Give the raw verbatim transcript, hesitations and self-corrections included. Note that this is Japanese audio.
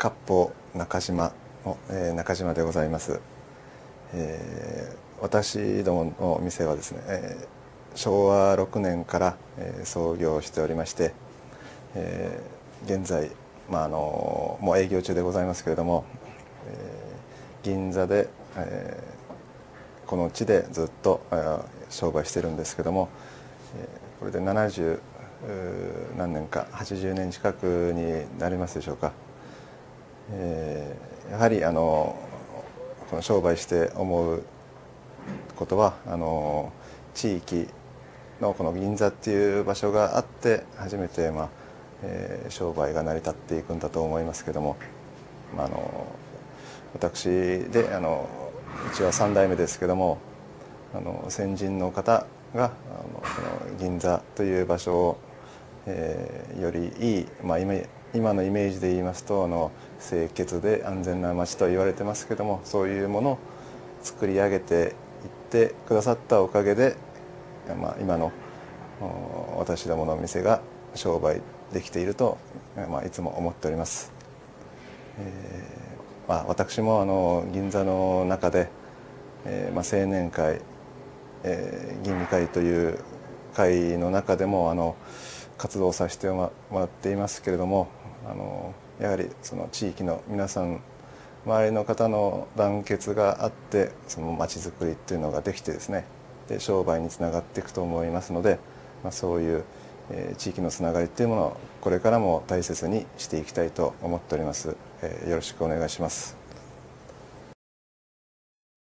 割烹中島の、えー、中島でございます。えー、私どもの店はですね、えー、しょうわろくねんから、えー、創業しておりまして、えー、現在、まあ、あのもう営業中でございますけれども、えー、銀座で、えー、この地でずっと商売してるんですけども、えー、これでななじゅう何年かはちじゅうねん近くになりますでしょうか。えー、やはりあのこの商売して思うことは、あの地域のこの銀座っていう場所があって初めて、まあえー、商売が成り立っていくんだと思いますけども、まあ、あの私であのうちはさんだいめですけども、あの先人の方があのこの銀座という場所を、えー、よりいい、まあ、今今のイメージで言いますと、あの清潔で安全な街と言われてますけども、そういうものを作り上げていってくださったおかげで、まあ、今の私どもの店が商売できていると、まあ、いつも思っております。えーまあ、私もあの銀座の中で、えーまあ、青年会、えー、吟味会という会の中でもあの活動させてもらっていますけれども、あのやはりその地域の皆さん、周りの方の団結があってその街づくりっていうのができてですね、で商売につながっていくと思いますので、まあ、そういう、えー、地域のつながりっていうものをこれからも大切にしていきたいと思っております。えー、よろしくお願いします。